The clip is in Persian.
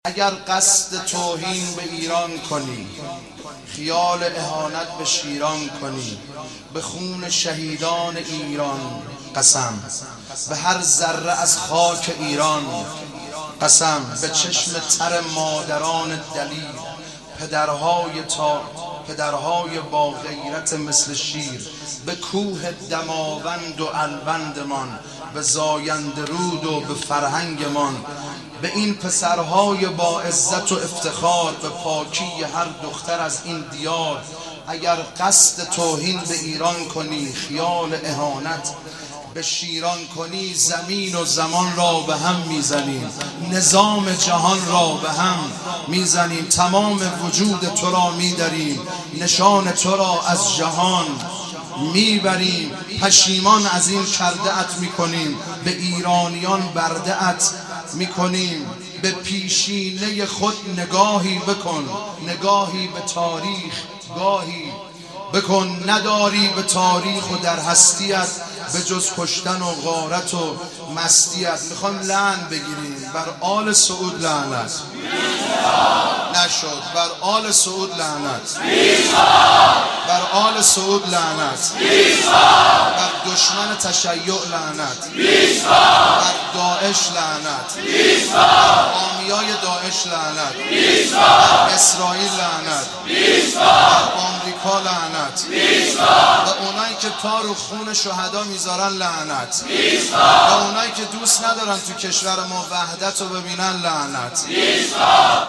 اگر قصد توهین به ایران کنی، خیال اهانت به شیران کنی، به خون شهیدان ایران قسم، به هر ذره از خاک ایران قسم، به چشم تر مادران دلیر، پدرهای با غیرت مثل شیر، به کوه دماوند و الوندمان، به زاینده رود و به فرهنگمان، به این پسرهای با عزت و افتخار، به پاکی هر دختر از این دیار. اگر قصد توهین به ایران کنی، خیال اهانت به شیران کنی، زمین و زمان را به هم میزنیم، نظام جهان را به هم میزنیم، تمام وجود تو را میدریم، نشان تو را از جهان میبریم. پشیمان از این کرده ات میکنیم، به ایرانیان برده ات میکنیم. به پیشینه خود نگاهی بکن، نگاهی به تاریخ گاهی بکن. نداری به تاریخ و در هستیت به جز کشتن و غارت و مستیت. میخوام لعن بگیریم بر آل سعود، لعنت نشد. بر آل سعود لعنت، بر آل سعود لعنت، بر دشمن تشیع لعنت، بر داعش لعنت، بر حامیای داعش لعنت، بر اسرائیل لعنت، بر آمریکا لعنت، و اونایی که تار و خون شهدا میذارن لعنت، و اونایی که دوست ندارن تو کشور ما وحدت رو ببینن لعنت.